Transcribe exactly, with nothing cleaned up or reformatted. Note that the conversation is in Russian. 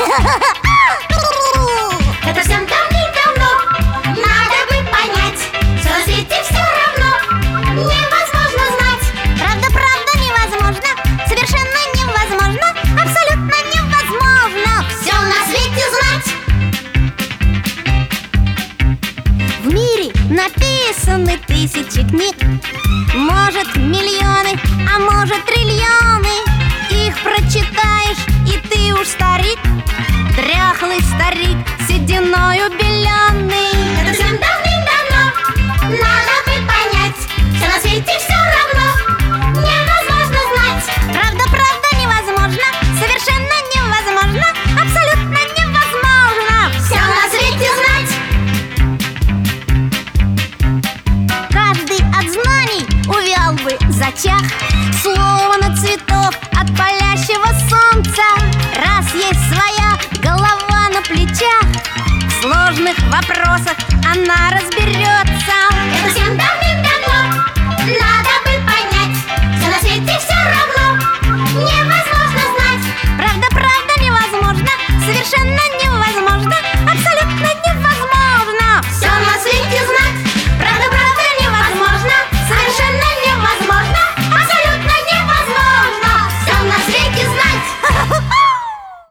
Это всем давным-давно надо бы понять, что на свете все равно невозможно знать. Правда, правда, невозможно. Совершенно невозможно. Абсолютно невозможно Все на свете знать. В мире написаны тысячи книг, может, миллионы, а может, триллионы. Их прочитаешь, и ты уж старик, дряхлый старик.